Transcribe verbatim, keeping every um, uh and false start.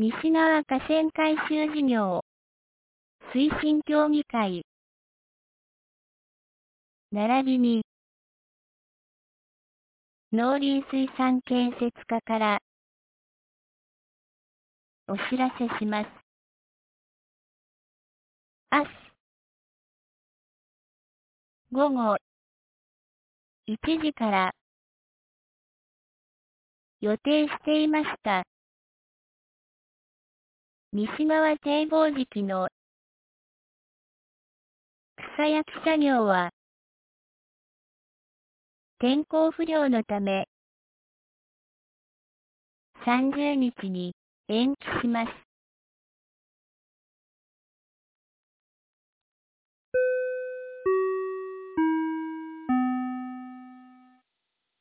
西側河川改修事業推進協議会並びに農林水産建設課からお知らせします。明日午後いちじから予定していました西側堤防敷の草焼き作業は天候不良のためさんじゅうにちに延期します。